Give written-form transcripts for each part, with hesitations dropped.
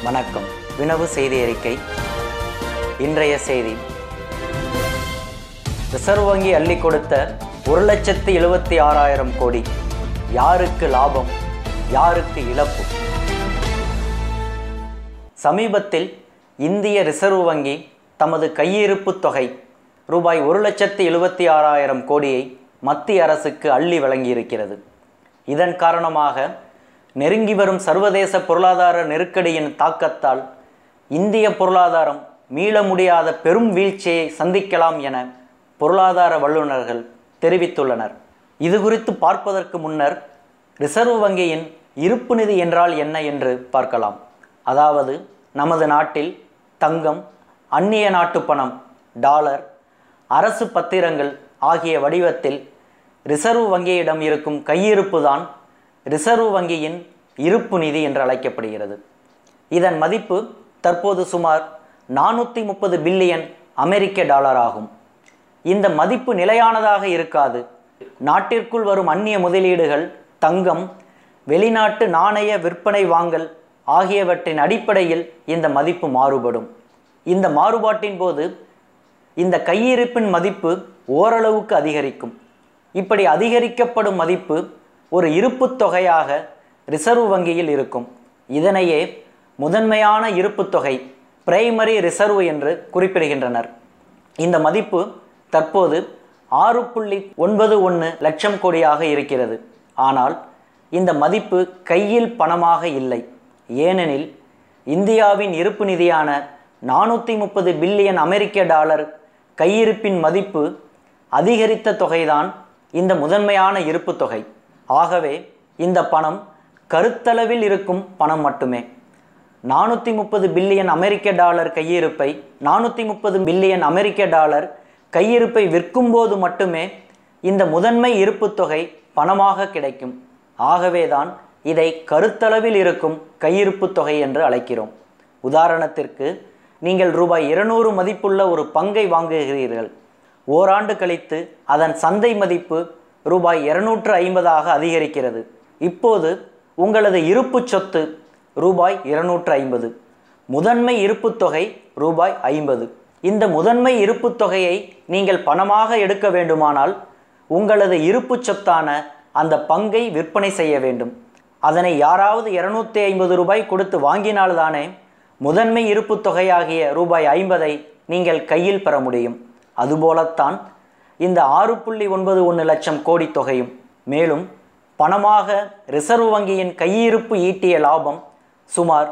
வணக்கம். வினவு செய்தி அறிக்கை. இன்றைய செய்தி: ரிசர்வ் வங்கி அள்ளி கொடுத்த 1,76,000 கோடி. யாருக்கு லாபம், யாருக்கு இழப்பு? சமீபத்தில் இந்திய ரிசர்வ் வங்கி தமது கையிருப்பு தொகை ரூபாய் 1,76,000 கோடியை மத்திய அரசுக்கு அள்ளி வழங்கியிருக்கிறது. இதன் காரணமாக நெருங்கி வரும் சர்வதேச பொருளாதார நெருக்கடியின் தாக்கத்தால் இந்திய பொருளாதாரம் மீள முடியாத பெரும் வீழ்ச்சியை சந்திக்கலாம் என பொருளாதார வல்லுநர்கள் தெரிவித்துள்ளனர். இது குறித்து பார்ப்பதற்கு முன்னர் ரிசர்வ் வங்கியின் இருப்பு நிதி என்றால் என்ன என்று பார்க்கலாம். அதாவது நமது நாட்டில் தங்கம், அந்நிய நாட்டு பணம், டாலர், அரசு பத்திரங்கள் ஆகிய வடிவத்தில் ரிசர்வ் வங்கியிடம் இருக்கும் கையிருப்பு தான் ரிசர்வ் வங்கியின் இருப்பு நிதி என்று அழைக்கப்படுகிறது. இதன் மதிப்பு தற்போது சுமார் 430 பில்லியன் அமெரிக்க டாலர் ஆகும். இந்த மதிப்பு நிலையானதாக இருக்காது. நாட்டிற்குள் வரும் அந்நிய முதலீடுகள், தங்கம், வெளிநாட்டு நாணய விற்பனை வாங்கல் ஆகியவற்றின் அடிப்படையில் இந்த மதிப்பு மாறுபடும். இந்த மாறுபாட்டின் போது இந்த கையிருப்பின் மதிப்பு ஓரளவுக்கு அதிகரிக்கும். இப்படி அதிகரிக்கப்படும் மதிப்பு ஒரு இருப்பு தொகையாக ரிசர்வ் வங்கியில் இருக்கும். இதனையே முதன்மையான இருப்பு தொகை, பிரைமரி ரிசர்வ் என்று குறிப்பிடுகின்றனர். இந்த மதிப்பு தற்போது 6.91 லட்சம் கோடியாக இருக்கிறது. ஆனால் இந்த மதிப்பு கையில் பணமாக இல்லை. ஏனெனில் இந்தியாவின் இருப்பு நிதியான 430 பில்லியன் அமெரிக்க டாலர் கையிருப்பின் மதிப்பு அதிகரித்த தொகைதான் இந்த முதன்மையான இருப்பு தொகை. ஆகவே இந்த பணம் கருத்தளவில் இருக்கும் பணம் மட்டுமே. 430 பில்லியன் அமெரிக்க டாலர் கையிருப்பை 430 பில்லியன் அமெரிக்க டாலர் கையிருப்பை விற்கும்போது மட்டுமே இந்த முதன்மை இருப்பு தொகை பணமாக கிடைக்கும். ஆகவேதான் இதை கருத்தளவில் இருக்கும் கையிருப்பு தொகை என்று அழைக்கிறோம். உதாரணத்திற்கு, நீங்கள் ரூபாய் 200 மதிப்புள்ள ஒரு பங்கை வாங்குகிறீர்கள். ஓராண்டு கழித்து அதன் சந்தை மதிப்பு ரூபாய் 250 அதிகரிக்கிறது. இப்போது உங்களது இருப்பு சொத்து ரூபாய் 250, முதன்மை இருப்பு தொகை ரூபாய் 50. இந்த முதன்மை இருப்பு தொகையை நீங்கள் பணமாக எடுக்க வேண்டுமானால் உங்களது இருப்பு சொத்தான அந்த பங்கை விற்பனை செய்ய வேண்டும். அதனை யாராவது 250 ரூபாய் கொடுத்து வாங்கினால்தானே முதன்மை இருப்பு தொகையாகிய ரூபாய் 50 நீங்கள் கையில் பெற முடியும். அதுபோலத்தான் இந்த 6.91 லட்சம் கோடி தொகையும். மேலும் பணமாக ரிசர்வ் வங்கியின் கையிருப்பு ஈட்டிய லாபம் சுமார்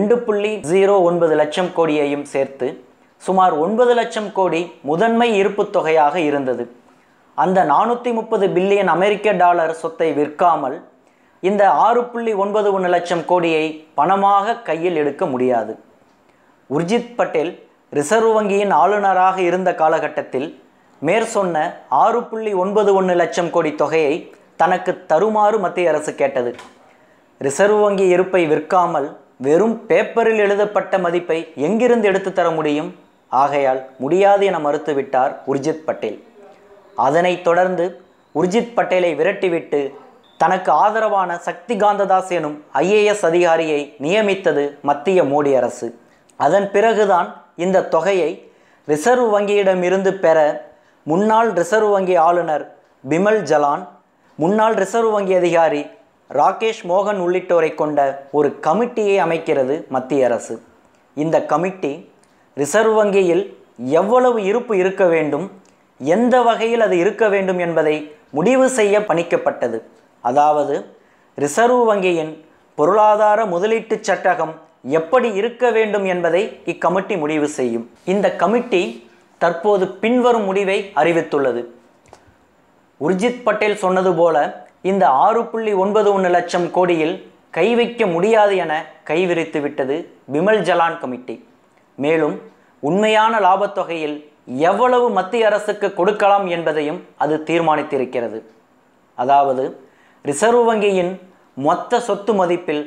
2.09 லட்சம் கோடியையும் சேர்த்து சுமார் 9 லட்சம் கோடி முதன்மை இருப்பு தொகையாக இருந்தது. அந்த 430 பில்லியன் அமெரிக்க டாலர் சொத்தை விற்காமல் இந்த 6.91 லட்சம் கோடியை பணமாக கையில் எடுக்க முடியாது. உர்ஜித் பட்டேல் ரிசர்வ் வங்கியின் ஆளுநராக இருந்த காலகட்டத்தில் மேற்சொன்ன 6.91 லட்சம் கோடி தொகையை தனக்கு தருமாறு மத்திய அரசு கேட்டது. ரிசர்வ் வங்கி இருப்பை விற்காமல் வெறும் பேப்பரில் எழுதப்பட்ட மதிப்பை எங்கிருந்து எடுத்து தர முடியும்? ஆகையால் முடியாது என மறுத்துவிட்டார் உர்ஜித் பட்டேல். அதனைத் தொடர்ந்து உர்ஜித் பட்டேலை விரட்டிவிட்டு தனக்கு ஆதரவான சக்தி காந்ததாஸ் எனும் IAS அதிகாரியை நியமித்தது மத்திய மோடி அரசு. அதன் பிறகுதான் இந்த தொகையை ரிசர்வ் வங்கியிடமிருந்து பெற முன்னாள் ரிசர்வ் வங்கி ஆளுநர் பிமல் ஜலான், முன்னாள் ரிசர்வ் வங்கி அதிகாரி ராகேஷ் மோகன் உள்ளிட்டோரை கொண்ட ஒரு கமிட்டியை அமைக்கிறது மத்திய அரசு. இந்த கமிட்டி ரிசர்வ் வங்கியில் எவ்வளவு இருப்பு இருக்க வேண்டும், எந்த வகையில் அது இருக்க வேண்டும் என்பதை முடிவு செய்ய பணிக்கப்பட்டது. அதாவது ரிசர்வ் வங்கியின் பொருளாதார முதலீட்டு சட்டகம் எப்படி இருக்க வேண்டும் என்பதை இக்கமிட்டி முடிவு செய்யும். இந்த கமிட்டி தற்போது பின்வரும் முடிவை அறிவித்துள்ளது. உர்ஜித் பட்டேல் சொன்னது போல இந்த 6.91 லட்சம் கோடியில் கை வைக்க முடியாது என கைவிரித்து விட்டது பிமல் ஜலான் கமிட்டி. மேலும் உண்மையான லாபத்தொகையில் எவ்வளவு மத்திய அரசுக்கு கொடுக்கலாம் என்பதையும் அது தீர்மானித்திருக்கிறது. அதாவது ரிசர்வ் வங்கியின் மொத்த சொத்து மதிப்பில்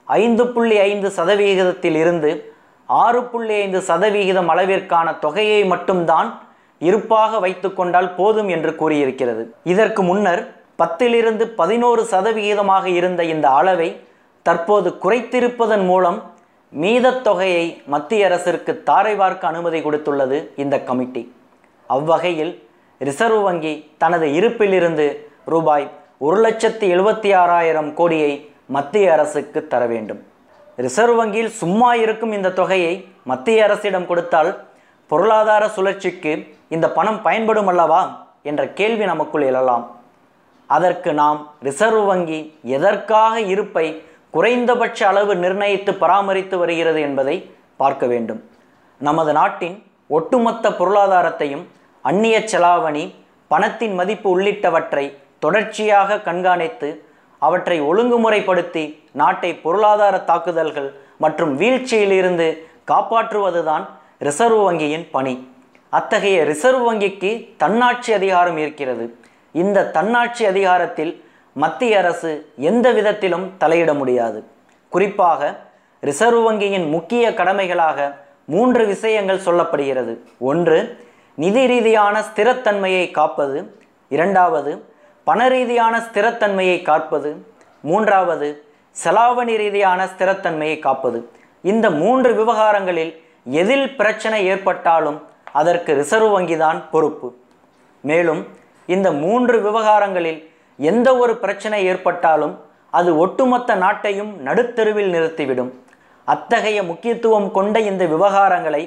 5.5% இருந்து 6.5% அளவிற்கான தொகையை மட்டும்தான் இருப்பாக வைத்து கொண்டால் போதும் என்று கூறியிருக்கிறது. இதற்கு முன்னர் 10 11% இருந்த இந்த அளவை தற்போது குறைத்திருப்பதன் மூலம் மீதத் தொகையை மத்திய அரசிற்கு தாரை வார்க்க அனுமதி கொடுத்துள்ளது இந்த கமிட்டி. அவ்வகையில் ரிசர்வ் வங்கி தனது இருப்பிலிருந்து ரூபாய் 1,76,000 கோடியை மத்திய அரசுக்கு தர வேண்டும். ரிசர்வ் வங்கியில் சும்மா இருக்கும் இந்த தொகையை மத்திய அரசிடம் கொடுத்தால் பொருளாதார சுழற்சிக்கு இந்த பணம் பயன்படும் அல்லவா என்ற கேள்வி நமக்குள் எழலாம். அதற்கு நாம் ரிசர்வ் வங்கி எதற்காக இருப்பை குறைந்தபட்ச அளவு நிர்ணயித்து பராமரித்து வருகிறது என்பதை பார்க்க வேண்டும். நமது நாட்டின் ஒட்டுமொத்த பொருளாதாரத்தையும் அந்நிய செலாவணி, பணத்தின் மதிப்பு உள்ளிட்டவற்றை தொடர்ச்சியாக கண்காணித்து அவற்றை ஒழுங்குமுறைப்படுத்தி நாட்டை பொருளாதார தாக்குதல்கள் மற்றும் வீழ்ச்சியிலிருந்து காப்பாற்றுவதுதான் ரிசர்வ் வங்கியின் பணி. அத்தகைய ரிசர்வ் வங்கிக்கு தன்னாட்சி அதிகாரம் இருக்கிறது. இந்த தன்னாட்சி அதிகாரத்தில் மத்திய அரசு எந்த விதத்திலும் தலையிட முடியாது. குறிப்பாக ரிசர்வ் வங்கியின் முக்கிய கடமைகளாக 3 விஷயங்கள் சொல்லப்படுகிறது. 1, நிதி ரீதியான ஸ்திரத்தன்மையை காப்பது. 2வது, பண ரீதியான ஸ்திரத்தன்மையை காப்பது. 3வது, செலாவணி ரீதியான ஸ்திரத்தன்மையை காப்பது. இந்த 3 விவகாரங்களில் எதில் பிரச்சனை ஏற்பட்டாலும் அதற்கு ரிசர்வ் வங்கி தான் பொறுப்பு. மேலும் இந்த 3 விவகாரங்களில் எந்த ஒரு பிரச்சனை ஏற்பட்டாலும் அது ஒட்டுமொத்த நாட்டையும் நடுத்தெருவில் நிறுத்திவிடும். அத்தகைய முக்கியத்துவம் கொண்ட இந்த விவகாரங்களை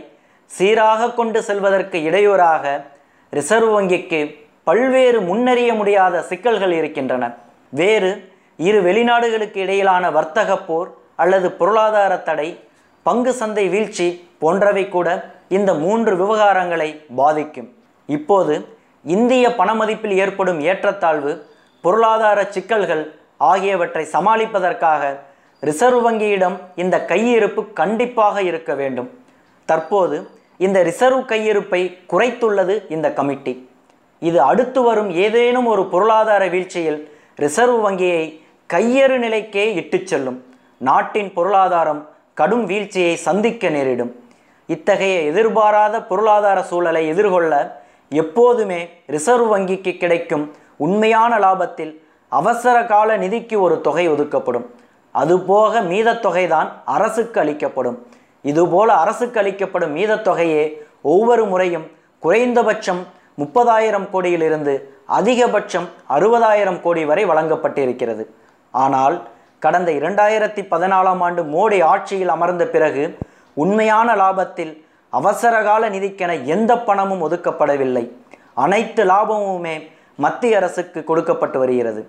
சீராக கொண்டு செல்வதற்கு இடையூறாக ரிசர்வ் வங்கிக்கு பல்வேறு முன்னறிய முடியாத சிக்கல்கள் இருக்கின்றன. வேறு இரு வெளிநாடுகளுக்கு இடையிலான வர்த்தக போர் அல்லது பொருளாதார தடை, பங்கு சந்தை வீழ்ச்சி போன்றவை கூட இந்த 3 விவகாரங்களை பாதிக்கும். இப்போது இந்திய பணமதிப்பில் ஏற்படும் ஏற்றத்தாழ்வு, பொருளாதார சிக்கல்கள் ஆகியவற்றை சமாளிப்பதற்காக ரிசர்வ் வங்கியிடம் இந்த கையிருப்பு கண்டிப்பாக இருக்க வேண்டும். தற்போது இந்த ரிசர்வ் கையிருப்பை குறைத்துள்ளது இந்த கமிட்டி. இது அடுத்து வரும் ஏதேனும் ஒரு பொருளாதார வீழ்ச்சியில் ரிசர்வ் வங்கியை கையறு நிலைக்கே இட்டுச் செல்லும். நாட்டின் பொருளாதாரம் கடும் வீழ்ச்சியை சந்திக்க நேரிடும். இத்தகைய எதிர்பாராத பொருளாதார சூழலை எதிர்கொள்ள எப்போதுமே ரிசர்வ் வங்கிக்கு கிடைக்கும் உண்மையான லாபத்தில் அவசர கால நிதிக்கு ஒரு தொகை ஒதுக்கப்படும். அதுபோக மீதத்தொகைதான் அரசுக்கு அளிக்கப்படும். இதுபோல அரசுக்கு அளிக்கப்படும் மீதத்தொகையே ஒவ்வொரு முறையும் குறைந்தபட்சம் 30,000 கோடியிலிருந்து அதிகபட்சம் 60,000 கோடி வரை வழங்கப்பட்டிருக்கிறது. ஆனால் கடந்த 2014ஆம் ஆண்டு மோடி ஆட்சியில் அமர்ந்த பிறகு உண்மையான லாபத்தில் அவசரகால நிதிக்கென எந்த பணமும் ஒதுக்கப்படவில்லை. அனைத்து லாபமுமே மத்திய அரசுக்கு கொடுக்கப்பட்டு வருகிறது.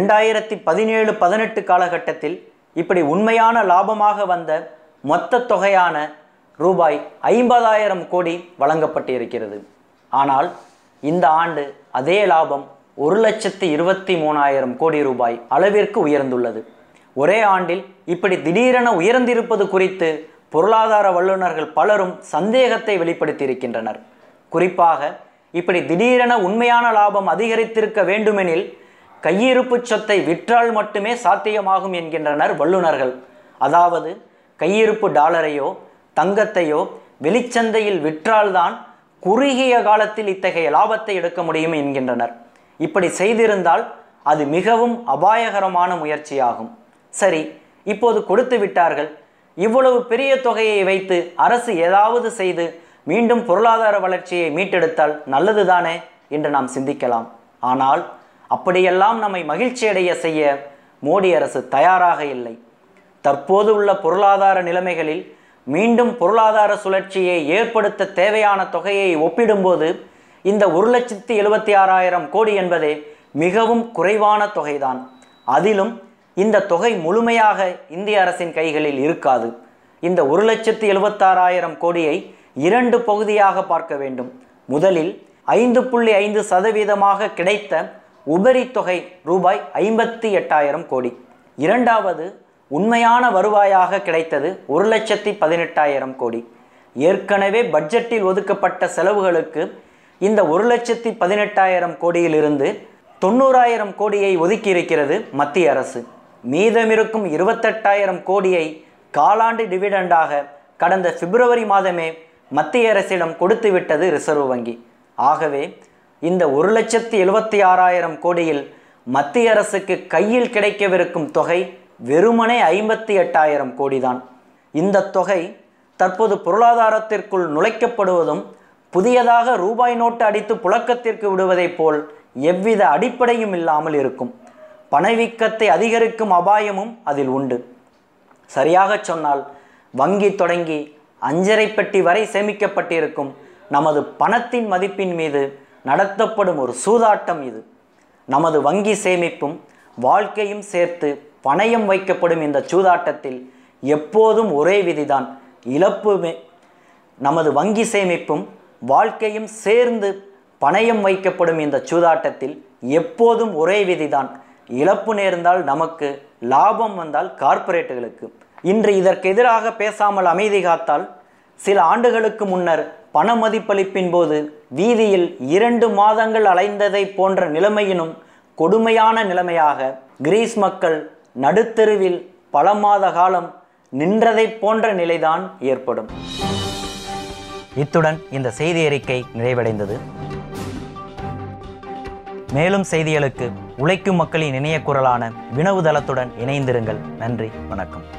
2017-18 காலகட்டத்தில் இப்படி உண்மையான லாபமாக வந்த மொத்த தொகையான ரூபாய் 50,000 கோடி வழங்கப்பட்டிருக்கிறது. ஆனால் இந்த ஆண்டு அதே லாபம் 1,23,000 கோடி ரூபாய் அளவிற்கு உயர்ந்துள்ளது. ஒரே ஆண்டில் இப்படி திடீரென உயர்ந்திருப்பது குறித்து பொருளாதார வல்லுநர்கள் பலரும் சந்தேகத்தை வெளிப்படுத்தியிருக்கின்றனர். குறிப்பாக இப்படி திடீரென உண்மையான லாபம் அதிகரித்திருக்க வேண்டுமெனில் கையிருப்பு சொத்தை விற்றால் மட்டுமே சாத்தியமாகும் என்கின்றனர் வல்லுநர்கள். அதாவது கையிருப்பு டாலரையோ தங்கத்தையோ வெளிச்சந்தையில் விற்றால்தான் குறுகிய காலத்தில் இத்தகைய லாபத்தை எடுக்க முடியும் என்கின்றனர். இப்படி செய்திருந்தால் அது மிகவும் அபாயகரமான முயற்சியாகும். சரி, இப்போது கொடுத்து விட்டார்கள். இவ்வளவு பெரிய தொகையை வைத்து அரசு ஏதாவது செய்து மீண்டும் பொருளாதார வளர்ச்சியை மீட்டெடுத்தால் நல்லதுதானே என்று நாம் சிந்திக்கலாம். ஆனால் அப்படியெல்லாம் நம்மை மகிழ்ச்சியடைய செய்ய மோடி அரசு தயாராக இல்லை. தற்போது உள்ள பொருளாதார நிலைமைகளில் மீண்டும் பொருளாதார சுழற்சியை ஏற்படுத்த தேவையான தொகையை ஒப்பிடும்போது இந்த 1,76,000 கோடி என்பதே மிகவும் குறைவான தொகைதான். அதிலும் இந்த தொகை முழுமையாக இந்திய அரசின் கைகளில் இருக்காது. இந்த 1,76,000 கோடியை 2 பகுதியாக பார்க்க வேண்டும். முதலில் 5.5% கிடைத்த உபரி தொகை ரூபாய் 58,000 கோடி. இரண்டாவது உண்மையான வருவாயாக கிடைத்தது 1,18,000 கோடி. ஏற்கனவே பட்ஜெட்டில் ஒதுக்கப்பட்ட செலவுகளுக்கு இந்த 1,18,000 கோடியிலிருந்து 90,000 கோடியை ஒதுக்கியிருக்கிறது மத்திய அரசு. மீதமிருக்கும் 28,000 கோடியை காலாண்டு டிவிடெண்டாக கடந்த பிப்ரவரி மாதமே மத்திய அரசிடம் கொடுத்து விட்டது ரிசர்வ் வங்கி. ஆகவே இந்த 1,76,000 கோடியில் மத்திய அரசுக்கு கையில் கிடைக்கவிருக்கும் தொகை வெறுமனே 58,000 கோடிதான். இந்த தொகை தற்போது பொருளாதாரத்திற்குள் நுழைக்கப்படுவதும் புதியதாக ரூபாய் நோட்டு அடித்து புழக்கத்திற்கு விடுவதைப் போல் எவ்வித அடிப்படையும் இல்லாமல் இருக்கும். பணவீக்கத்தை அதிகரிக்கும் அபாயமும் அதில் உண்டு. சரியாக சொன்னால் வங்கி தொடங்கி அஞ்சரை பெட்டி வரை சேமிக்கப்பட்டிருக்கும் நமது பணத்தின் மதிப்பின் மீது நடத்தப்படும் ஒரு சூதாட்டம் இது. நமது வங்கி சேமிப்பும் வாழ்க்கையும் சேர்த்து பணயம் வைக்கப்படும் இந்த சூதாட்டத்தில் எப்போதும் ஒரே விதிதான், இழப்புமே. நமது வங்கி சேமிப்பும் வாழ்க்கையும் சேர்ந்து பணயம் வைக்கப்படும் இந்த சூதாட்டத்தில் எப்போதும் ஒரே விதிதான், இழப்பு நேர்ந்தால் நமக்கு, லாபம் வந்தால் கார்ப்பரேட்டுகளுக்கு. இன்று இதற்கு எதிராக பேசாமல் அமைதி காத்தால் சில ஆண்டுகளுக்கு முன்னர் பண மதிப்பளிப்பின் போது வீதியில் 2 மாதங்கள் அலைந்ததை போன்ற நிலைமையினும் கொடுமையான நிலைமையாக கிரீஸ் மக்கள் நடுத்தெருவில் பல மாத காலம் நின்றதை போன்ற நிலைதான் ஏற்படும். இத்துடன் இந்த செய்தி அறிக்கை நிறைவடைந்தது. மேலும் செய்திகளுக்கு உழைக்கும் மக்களின் இணைய குரலான வினவு தளத்துடன் இணைந்திருங்கள். நன்றி, வணக்கம்.